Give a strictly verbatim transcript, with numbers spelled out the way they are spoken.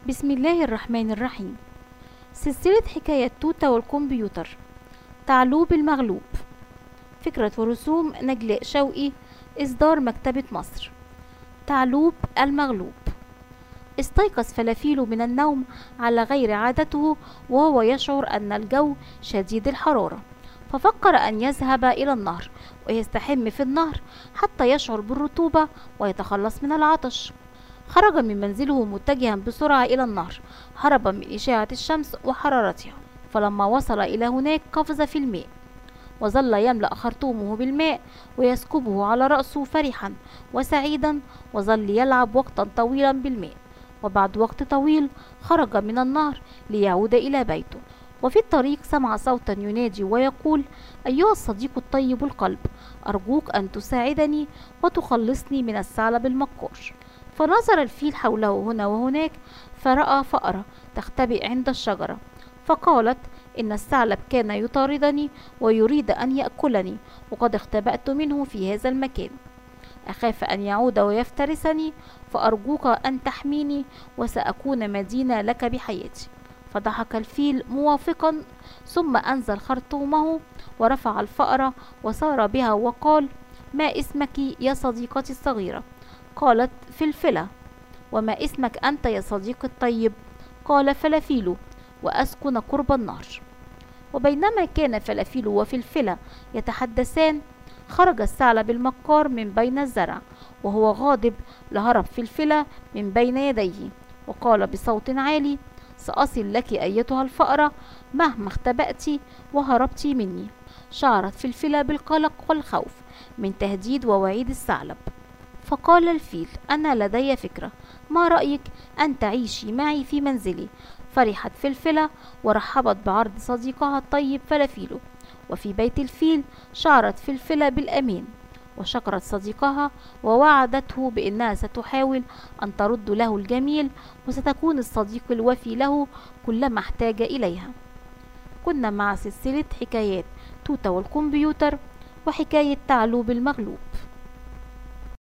بسم الله الرحمن الرحيم. سلسلة حكاية توتة والكمبيوتر. تعلوب المغلوب. فكرة ورسوم نجلاء شوقي. إصدار مكتبة مصر. تعلوب المغلوب. استيقظ فلافيلو من النوم على غير عادته، وهو يشعر أن الجو شديد الحرارة، ففكر أن يذهب إلى النهر ويستحم في النهر حتى يشعر بالرطوبة ويتخلص من العطش. خرج من منزله متجها بسرعة إلى النهر، هربا من إشعة الشمس وحرارتها. فلما وصل إلى هناك قفز في الماء، وظل يملأ خرطومه بالماء ويسكبه على رأسه فرحا وسعيدا، وظل يلعب وقتا طويلا بالماء. وبعد وقت طويل خرج من النهر ليعود إلى بيته، وفي الطريق سمع صوتا ينادي ويقول: أيها الصديق الطيب القلب، أرجوك أن تساعدني وتخلصني من الثعلب المكار. فنظر الفيل حوله هنا وهناك، فرأى فأرة تختبئ عند الشجرة، فقالت: إن الثعلب كان يطاردني ويريد أن يأكلني، وقد اختبأت منه في هذا المكان. أخاف أن يعود ويفترسني، فأرجوك أن تحميني وسأكون مدينة لك بحياتي. فضحك الفيل موافقا، ثم أنزل خرطومه ورفع الفأرة وسار بها وقال: ما اسمك يا صديقتي الصغيرة؟ قالت: فلفلة. وما اسمك أنت يا صديقي الطيب؟ قال: فلافيلو، وأسكن قرب النهر. وبينما كان فلافيلو وفلفلة يتحدثان، خرج الثعلب المكار من بين الزرع، وهو غاضب لهرب فلفلة من بين يديه، وقال بصوت عالي: سأصل لك أيتها الفأرة مهما اختبأت وهربت مني. شعرت فلفلة بالقلق والخوف من تهديد ووعيد الثعلب، فقال الفيل: أنا لدي فكرة، ما رأيك أن تعيشي معي في منزلي؟ فرحت فلفلة ورحبت بعرض صديقها الطيب فلافيلو. وفي بيت الفيل شعرت فلفلة بالأمان، وشكرت صديقها ووعدته بأنها ستحاول أن ترد له الجميل، وستكون الصديق الوفي له كلما احتاج إليها. كنا مع سلسلة حكايات توتة والكمبيوتر، وحكاية تعلوب المغلوب.